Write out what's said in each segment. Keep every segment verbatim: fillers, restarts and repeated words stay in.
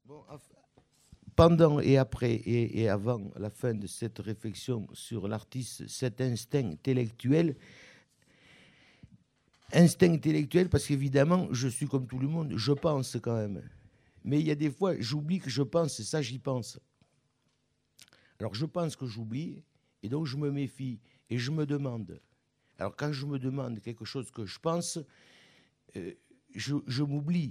Bon, pendant et après et, et avant la fin de cette réflexion sur l'artiste, cet instinct intellectuel, instinct intellectuel parce qu'évidemment, je suis comme tout le monde, je pense quand même. Mais il y a des fois, j'oublie que je pense, et ça, j'y pense. Alors, je pense que j'oublie, et donc je me méfie, et je me demande. Alors, quand je me demande quelque chose que je pense, euh, je, je m'oublie.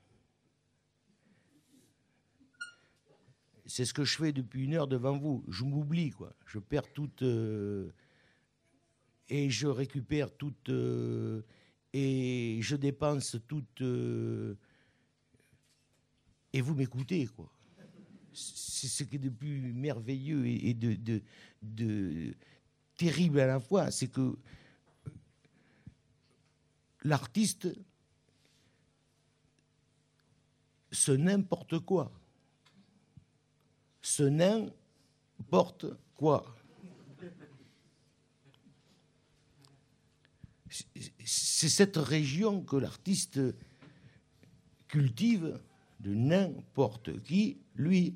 C'est ce que je fais depuis une heure devant vous. Je m'oublie, quoi. Je perds toute... Euh, et je récupère toute... Euh, et je dépense toute... Euh, et vous m'écoutez, quoi. C'est ce qui est de plus merveilleux et, et de, de, de terrible à la fois. C'est que l'artiste, ce n'importe quoi. Ce n'importe quoi. C'est cette région que l'artiste cultive de n'importe qui, lui.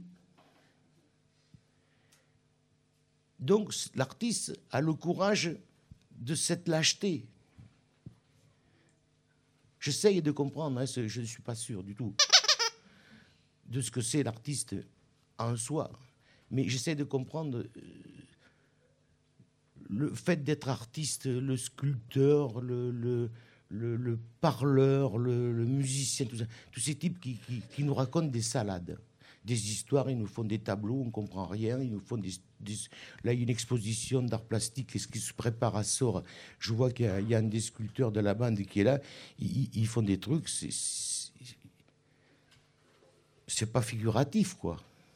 Donc l'artiste a le courage de cette lâcheté. J'essaye de comprendre, hein, je ne suis pas sûr du tout de ce que c'est l'artiste en soi, mais j'essaie de comprendre le fait d'être artiste, le sculpteur, le, le, le, le parleur, le, le musicien, tout ça, tous ces types qui, qui, qui nous racontent des salades, des histoires, ils nous font des tableaux, on ne comprend rien, ils nous font des, des... Là, il y a une exposition d'art plastique, est-ce qui se prépare à sort? Je vois qu'il y a, il y a un des sculpteurs de la bande qui est là, ils, ils font des trucs, c'est, c'est pas figuratif, quoi.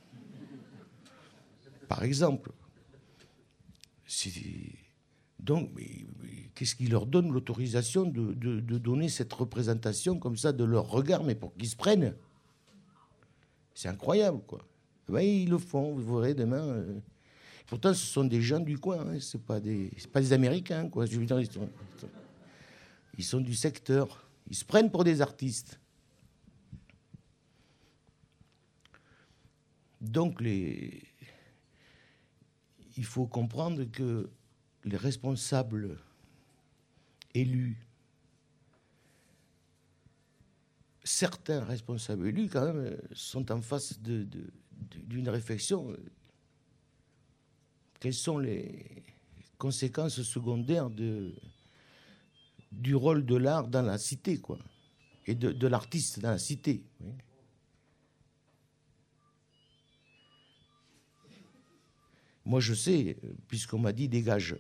Par exemple. C'est... Donc, mais, mais, qu'est-ce qui leur donne l'autorisation de, de, de donner cette représentation comme ça de leur regard, mais pour qu'ils se prennent? C'est incroyable, quoi. Ben, ils le font, vous verrez demain. Euh... Pourtant, ce sont des gens du coin, hein, c'est pas des, c'est pas des Américains, quoi. Je veux dire, ils sont, ils sont du secteur. Ils se prennent pour des artistes. Donc, les... il faut comprendre que les responsables élus, certains responsables élus, quand même, sont en face de, de, de, d'une réflexion. Quelles sont les conséquences secondaires de, du rôle de l'art dans la cité, quoi, et de, de l'artiste dans la cité, oui. Moi, je sais, puisqu'on m'a dit dégage.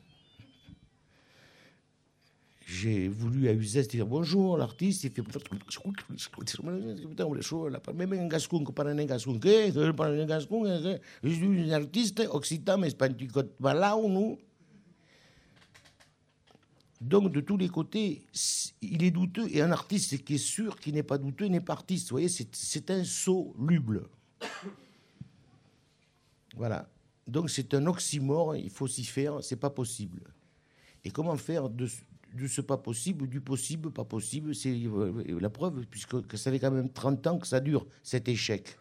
J'ai voulu à Uzès dire bonjour, l'artiste, il fait. Même un gascon qui parle un gascon, qui parle un gascon, je suis un artiste occitan, mais c'est pas un petit côté là ou nous. Donc, de tous les côtés, il est douteux. Et un artiste qui est sûr, qui n'est pas douteux, n'est pas artiste. Vous voyez, c'est, c'est insoluble. Voilà. Donc c'est un oxymore, il faut s'y faire, c'est pas possible. Et comment faire de, de ce pas possible, du possible, pas possible, c'est la preuve, puisque ça fait quand même trente ans que ça dure, cet échec.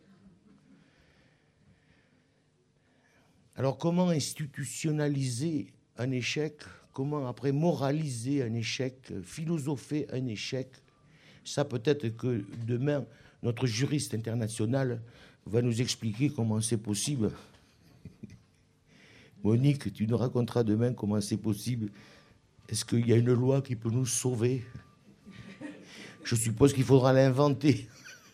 Alors comment institutionnaliser un échec? Comment après moraliser un échec, philosopher un échec? Ça peut-être que demain, notre juriste international va nous expliquer comment c'est possible. Monique, tu nous raconteras demain comment c'est possible. Est-ce qu'il y a une loi qui peut nous sauver? Je suppose qu'il faudra l'inventer.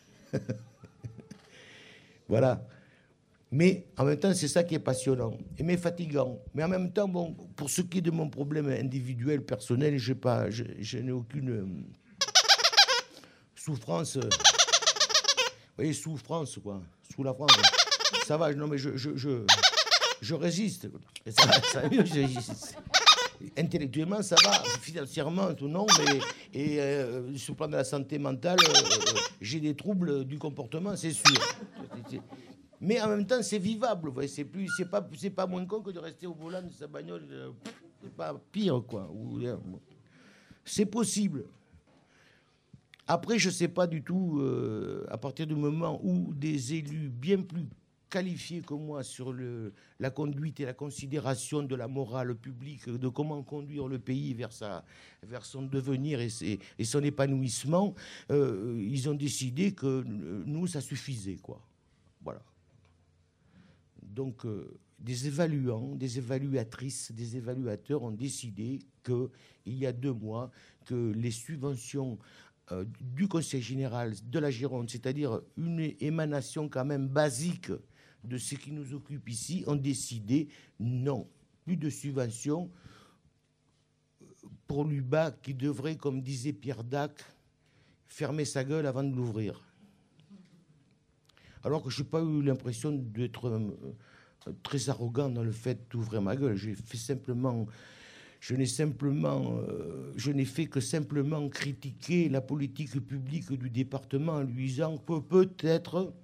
Voilà. Mais en même temps, c'est ça qui est passionnant, et mais fatigant. Mais en même temps, bon, pour ce qui est de mon problème individuel, personnel, j'ai pas, je, je n'ai aucune euh, souffrance. Vous voyez, souffrance, quoi. Sous la France. Ça va, non, mais je... je, je Je résiste. Ça, ça, je, je, intellectuellement, ça va. Financièrement, tout non. Mais et, euh, sur le plan de la santé mentale, euh, j'ai des troubles du comportement, c'est sûr. Mais en même temps, c'est vivable. C'est plus, c'est pas, c'est pas moins con que de rester au volant de sa bagnole. C'est pas pire, quoi. C'est possible. Après, je ne sais pas du tout, euh, à partir du moment où des élus bien plus qualifiés que moi sur le, la conduite et la considération de la morale publique, de comment conduire le pays vers, sa, vers son devenir et, ses, et son épanouissement, euh, ils ont décidé que nous, ça suffisait, quoi. Voilà. Donc, euh, des évaluants, des évaluatrices, des évaluateurs ont décidé qu'il y a deux mois que les subventions euh, du Conseil général de la Gironde, c'est-à-dire une émanation quand même basique de ce qui nous occupe ici, ont décidé non, plus de subventions pour l'U B A qui devrait, comme disait Pierre Dac, fermer sa gueule avant de l'ouvrir. Alors que je n'ai pas eu l'impression d'être euh, très arrogant dans le fait d'ouvrir ma gueule. J'ai fait simplement, je n'ai simplement, euh, je n'ai fait que simplement critiquer la politique publique du département en lui disant que peut-être,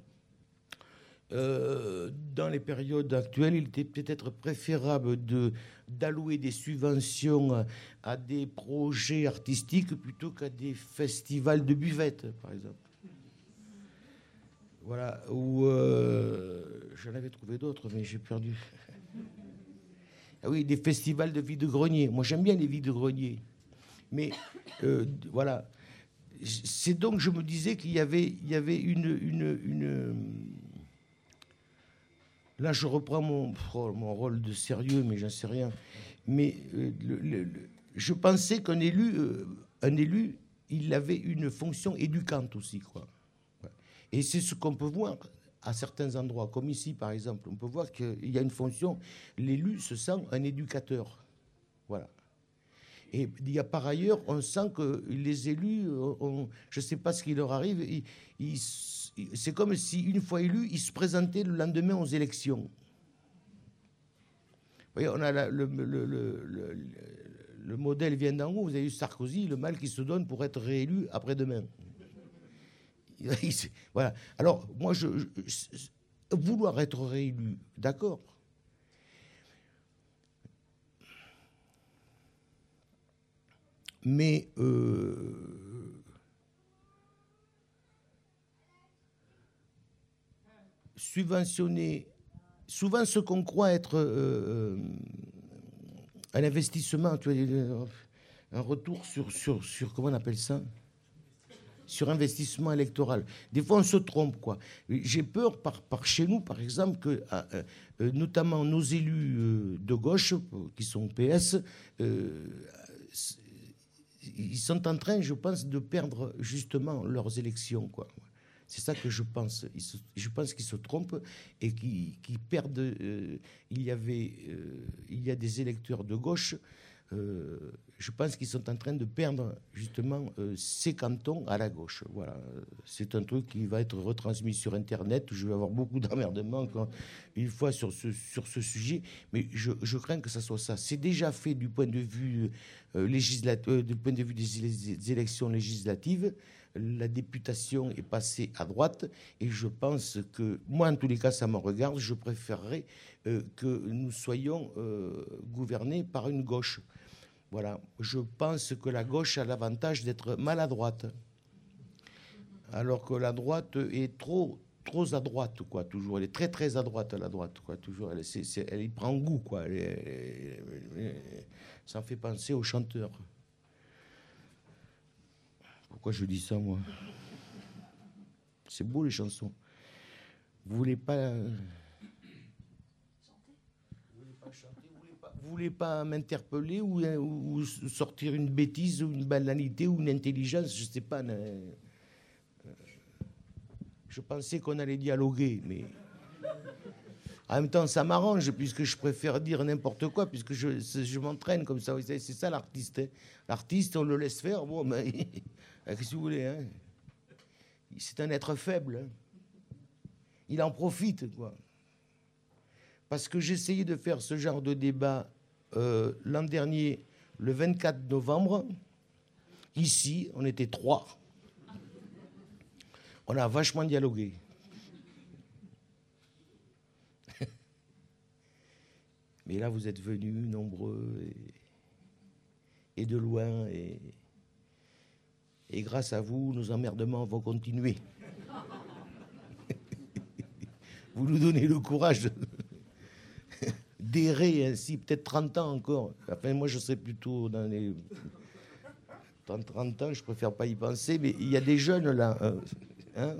euh, dans les périodes actuelles, il était peut-être préférable de, d'allouer des subventions à des projets artistiques plutôt qu'à des festivals de buvettes, par exemple. Voilà, où euh, j'en avais trouvé d'autres, mais j'ai perdu. Ah oui, des festivals de vide-grenier. Moi, j'aime bien les vide-greniers. Mais euh, voilà. C'est donc, je me disais qu'il y avait, il y avait une, une, une... Là, je reprends mon, oh, mon rôle de sérieux, mais j'en sais rien. Mais euh, le, le, le, je pensais qu'un élu, euh, un élu, il avait une fonction éducante aussi, quoi. Et c'est ce qu'on peut voir à certains endroits, comme ici par exemple. On peut voir qu'il y a une fonction. L'élu se sent un éducateur. Voilà. Et il y a par ailleurs, on sent que les élus, on, je ne sais pas ce qui leur arrive, ils, ils, c'est comme si, une fois élus, ils se présentaient le lendemain aux élections. Vous voyez, on a la, le, le, le, le, le modèle vient d'en haut. Vous avez eu Sarkozy, le mal qui se donne pour être réélu après-demain. Voilà. Alors, moi, je, je, vouloir être réélu, d'accord. Mais euh, subventionner, souvent ce qu'on croit être euh, un investissement, tu vois, un retour sur, sur, sur, comment on appelle ça ? Sur investissement électoral. Des fois, on se trompe, quoi. J'ai peur, par, par chez nous, par exemple, que euh, euh, notamment nos élus euh, de gauche, qui sont P S, euh, ils sont en train, je pense, de perdre justement leurs élections, quoi. C'est ça que je pense. Ils se, je pense qu'ils se trompent et qu'ils, qu'ils perdent. Euh, il y avait, euh, il y a des électeurs de gauche. Euh, je pense qu'ils sont en train de perdre justement euh, ces cantons à la gauche. Voilà, c'est un truc qui va être retransmis sur Internet. Je vais avoir beaucoup d'emmerdements quand, une fois sur ce, sur ce sujet, mais je, je crains que ça soit ça. C'est déjà fait du point de vue euh, législatif, euh, du point de vue des, des élections législatives. La députation est passée à droite et je pense que, moi en tous les cas ça me regarde, je préférerais euh, que nous soyons euh, gouvernés par une gauche. Voilà, je pense que la gauche a l'avantage d'être maladroite, alors que la droite est trop, trop à droite, quoi, toujours. Elle est très, très à droite, la droite, quoi, toujours. Elle, c'est, c'est, elle y prend goût, quoi. Elle, elle, elle, ça me fait penser aux chanteurs. Pourquoi je dis ça, moi ? C'est beau, les chansons. Vous voulez pas... Vous voulez pas m'interpeller ou, ou, ou sortir une bêtise ou une banalité ou une intelligence, je sais pas. Euh, je pensais qu'on allait dialoguer, mais en même temps, ça m'arrange puisque je préfère dire n'importe quoi, puisque je, je m'entraîne comme ça. C'est ça l'artiste. Hein. L'artiste, on le laisse faire. Bon, mais qu'est-ce que vous voulez, hein ? C'est un être faible. Hein. Il en profite, quoi. Parce que j'essayais de faire ce genre de débat euh, l'an dernier, le vingt-quatre novembre. Ici, on était trois. On a vachement dialogué. Mais là, vous êtes venus nombreux et, et de loin. Et, Et grâce à vous, nos emmerdements vont continuer. Vous nous donnez le courage d'errer ainsi, peut-être trente ans encore. Enfin, moi, je serais plutôt dans les trente ans, je préfère pas y penser, mais il y a des jeunes là. Hein,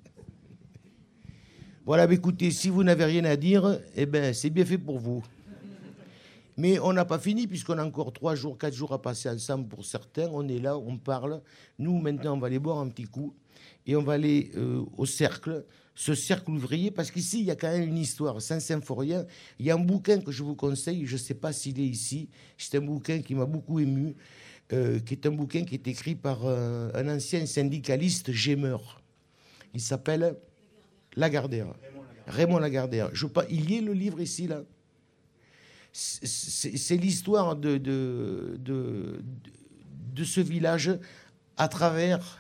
voilà, mais écoutez, si vous n'avez rien à dire, eh ben, c'est bien fait pour vous. Mais on n'a pas fini, puisqu'on a encore trois jours, quatre jours à passer ensemble pour certains. On est là, on parle. Nous, maintenant, on va aller boire un petit coup. Et on va aller euh, au cercle, ce cercle ouvrier, parce qu'ici, il y a quand même une histoire. Saint-Symphorien, il y a un bouquin que je vous conseille, je ne sais pas s'il est ici. C'est un bouquin qui m'a beaucoup ému, euh, qui est un bouquin qui est écrit par euh, un ancien syndicaliste gémeur. Il s'appelle Lagardère. Raymond Lagardère. Je pas, il y est le livre ici, là. C'est l'histoire de, de, de, de ce village à travers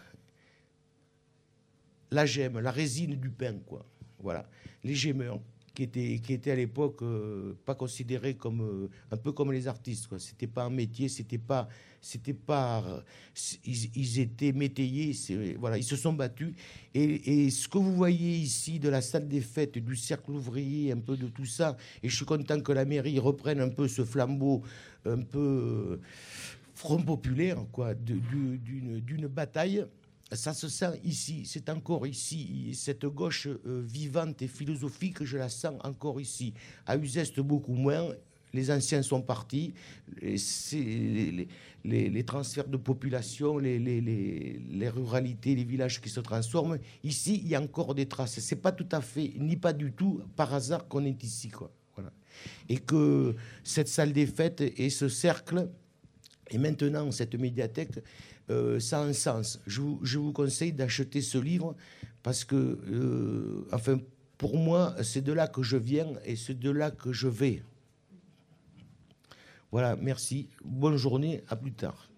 la gemme, la résine du pain, quoi. Voilà. Les gémeurs, qui étaient, qui étaient à l'époque euh, pas considérés comme euh, un peu comme les artistes, quoi. C'était pas un métier, c'était pas, c'était pas, ils, ils étaient métayers, voilà, ils se sont battus. Et, et ce que vous voyez ici de la salle des fêtes, du cercle ouvrier, un peu de tout ça, et je suis content que la mairie reprenne un peu ce flambeau, un peu euh, front populaire, quoi, d'une d'une bataille. Ça se sent ici, c'est encore ici. Cette gauche euh, vivante et philosophique, je la sens encore ici. À Uzès, beaucoup moins. Les anciens sont partis. Les, les, les, les transferts de population, les, les, les, les ruralités, les villages qui se transforment. Ici, il y a encore des traces. C'est pas tout à fait, ni pas du tout, par hasard qu'on est ici, quoi. Voilà. Et que cette salle des fêtes et ce cercle, et maintenant cette médiathèque, Euh, ça a un sens. Je vous, je vous conseille d'acheter ce livre parce que, euh, enfin, pour moi, c'est de là que je viens et c'est de là que je vais. Voilà, merci. Bonne journée, à plus tard.